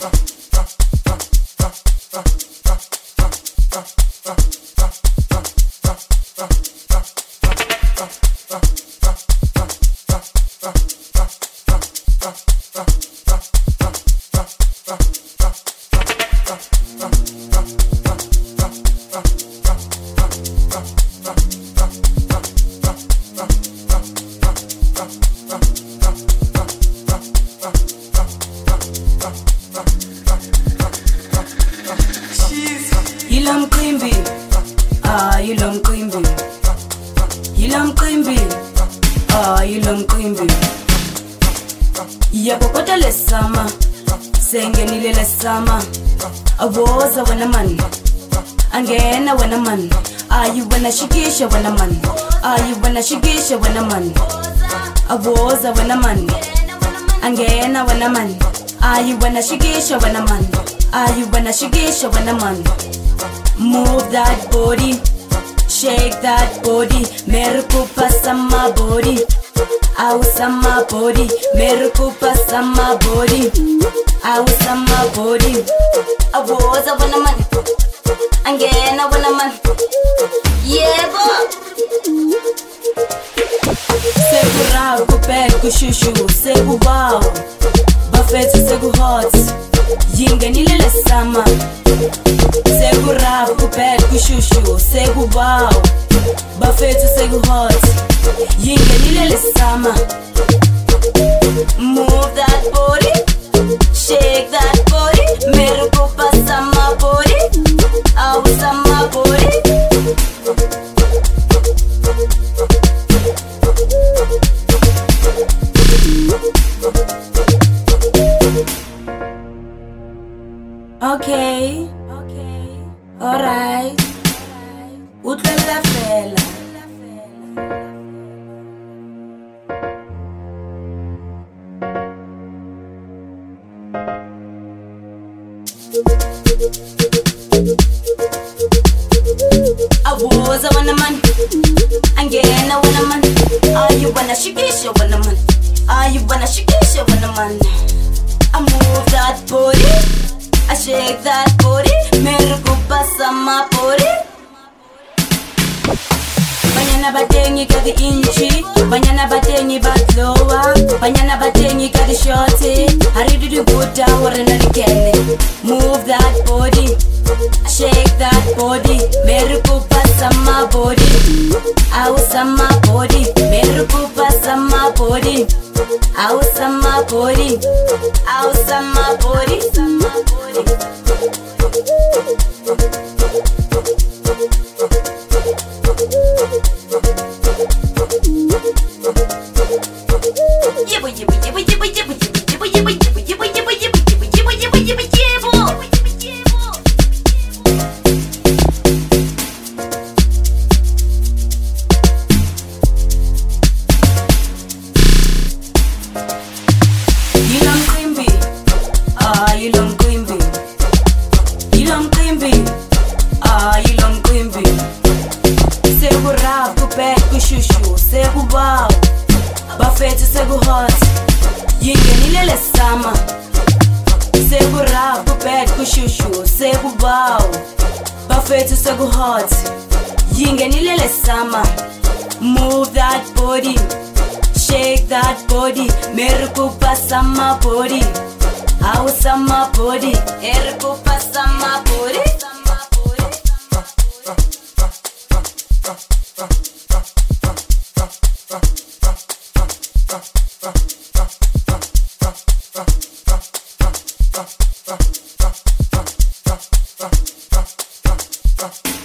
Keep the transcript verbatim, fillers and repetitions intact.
Yilam Quimby, ah Yilam Quimby, Yilam Quimby, ah Yilam Quimby. Yapokota lesama, sengenile lesama. Awoza wana man, angena wana man. Ah you wanna shikisha wana man, ah you wanna shikisha wana man. Awoza wana man, angena wana man. Ah you wanna shikisha wana man, ah you wanna shikisha wana man. Move that body, shake that body. Mere ko pasa my body, ausa my body. Mere ko pasa my body, ausa my body. Awoza wana man, angena wana man. Yeah bo. Segu rao, ku bad, ku shushu. Segu wow, buffet segu hot. Yinga nilele sama. Segu rap, ku bad, ku shushu. Segu wow, buffet segu hot. Yinga nilele sama. Move that body, shake that body. Mere ko pasa my body, ausa my body. Okay, okay, alright. Utlela fela. Awoza wana man, angena wana man. Ah you wanna shikisha wana man, ah you wanna shikisha wana man. I move that body, I shake that body. Mere ko pasa my body. Banyana batengi kadi inchi, banyana batengi batlowa, banyana batengi kadi shorty. Haridu du buta warena likene. Move that body, shake that body. Mere ko pasa my body, ausa my body. Mere ko pasa my body, ausa my body, ausa my body, my body. Yibo yibo yibo yibo yibo yibo yibo yibo yibo yibo yibo yibo yibo yibo yibo yibo. Yilam Quimby, ah Yilam Quimby, Yilam Quimby, ah Yilam Quimby. Segu rap, ku bad, ku shushu. Segu wow, buffet segu hot. Yinga nilele sama. Segu rap, ku bad, ku shushu. Segu wow, buffet segu hot. Yinga nilele sama. Move that body, shake that body. Mere ko pasa my body, ausa my body. Mere ko pasa my body. Uh.